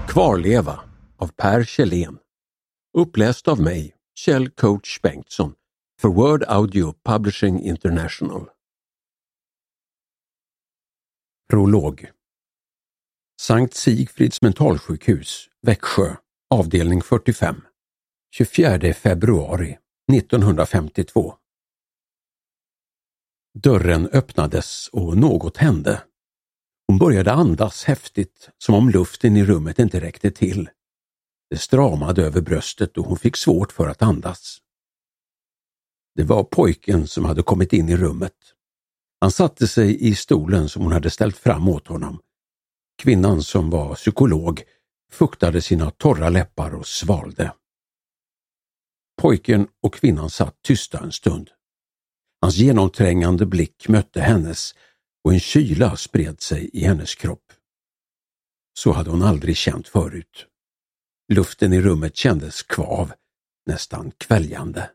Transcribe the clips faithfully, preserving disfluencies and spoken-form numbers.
Kvarleva av Per Kjellén. Uppläst av mig, Kjell Coach Bengtsson, för Word Audio Publishing International. Prolog. Sankt Sigfrids mentalsjukhus, Växjö, avdelning fyrtiofem, tjugofjärde februari nittonhundrafemtiotvå. Dörren öppnades och något hände. Hon började andas häftigt, som om luften i rummet inte räckte till. Det stramade över bröstet och hon fick svårt för att andas. Det var pojken som hade kommit in i rummet. Han satte sig i stolen som hon hade ställt fram åt honom. Kvinnan, som var psykolog, fuktade sina torra läppar och svalde. Pojken och kvinnan satt tysta en stund. Hans genomträngande blick mötte hennes och en kyla spred sig i hennes kropp. Så hade hon aldrig känt förut. Luften i rummet kändes kvav, nästan kväljande.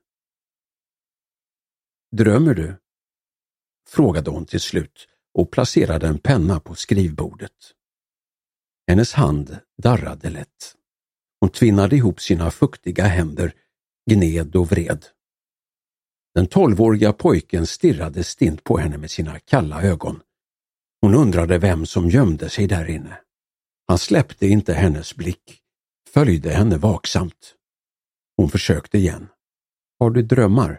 Drömmer du? Frågade hon till slut och placerade en penna på skrivbordet. Hennes hand darrade lätt. Hon tvinnade ihop sina fuktiga händer, gned och vred. Den tolvåriga pojken stirrade stint på henne med sina kalla ögon. Hon undrade vem som gömde sig där inne. Han släppte inte hennes blick, följde henne vaksamt. Hon försökte igen. Har du drömmar?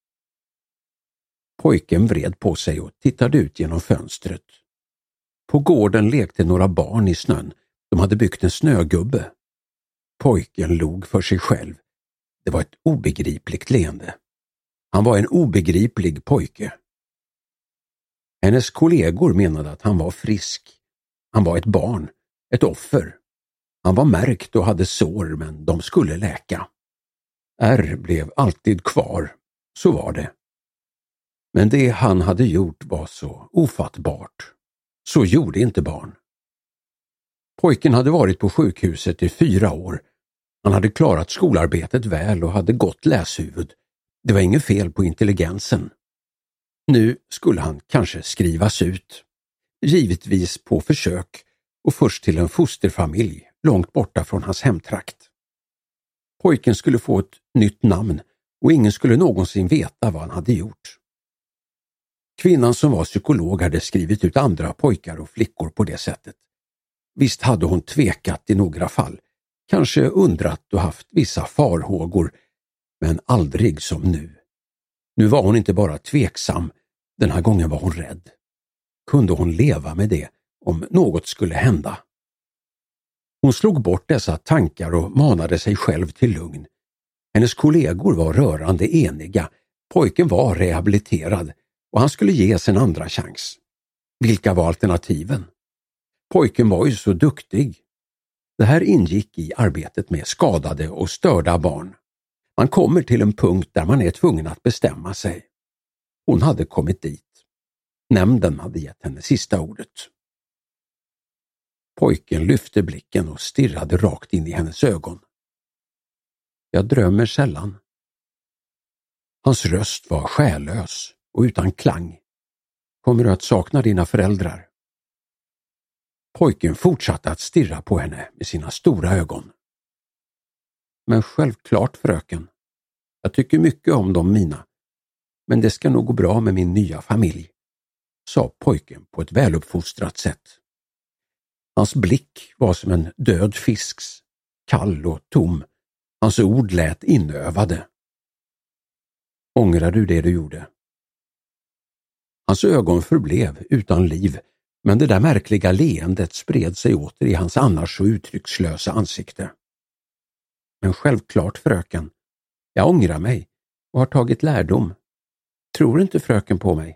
Pojken vred på sig och tittade ut genom fönstret. På gården lekte några barn i snön. De hade byggt en snögubbe. Pojken log för sig själv. Det var ett obegripligt leende. Han var en obegriplig pojke. Hennes kollegor menade att han var frisk. Han var ett barn, ett offer. Han var märkt och hade sår, men de skulle läka. Ärr blev alltid kvar, så var det. Men det han hade gjort var så ofattbart. Så gjorde inte barn. Pojken hade varit på sjukhuset i fyra år. Han hade klarat skolarbetet väl och hade gott läshuvud. Det var inget fel på intelligensen. Nu skulle han kanske skrivas ut. Givetvis på försök och först till en fosterfamilj långt borta från hans hemtrakt. Pojken skulle få ett nytt namn och ingen skulle någonsin veta vad han hade gjort. Kvinnan som var psykolog hade skrivit ut andra pojkar och flickor på det sättet. Visst hade hon tvekat i några fall, kanske undrat och haft vissa farhågor, men aldrig som nu. Nu var hon inte bara tveksam, den här gången var hon rädd. Kunde hon leva med det om något skulle hända? Hon slog bort dessa tankar och manade sig själv till lugn. Hennes kollegor var rörande eniga, pojken var rehabiliterad och han skulle ges en andra chans. Vilka var alternativen? Pojken var ju så duktig. Det här ingick i arbetet med skadade och störda barn. Man kommer till en punkt där man är tvungen att bestämma sig. Hon hade kommit dit. Nämnden hade gett henne sista ordet. Pojken lyfte blicken och stirrade rakt in i hennes ögon. Jag drömmer sällan. Hans röst var själlös och utan klang. Kommer du att sakna dina föräldrar? Pojken fortsatte att stirra på henne med sina stora ögon. Men självklart, fröken. Jag tycker mycket om dem mina. Men det ska nog gå bra med min nya familj, sa pojken på ett väluppfostrat sätt. Hans blick var som en död fisks, kall och tom. Hans ord lät inövade. Ångrar du det du gjorde? Hans ögon förblev utan liv, men det där märkliga leendet spred sig åter i hans annars så uttryckslösa ansikte. Men självklart, fröken. Jag ångrar mig och har tagit lärdom. Tror inte fröken på mig?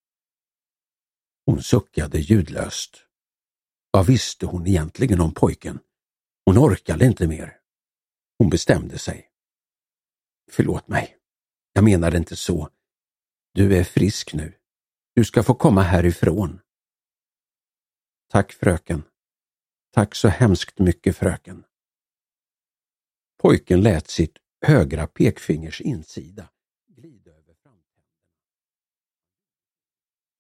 Hon suckade ljudlöst. Vad visste hon egentligen om pojken? Hon orkade inte mer. Hon bestämde sig. Förlåt mig. Jag menade inte så. Du är frisk nu. Du ska få komma härifrån. Tack, fröken. Tack så hemskt mycket, fröken. Pojken lät sitt högra pekfingers insida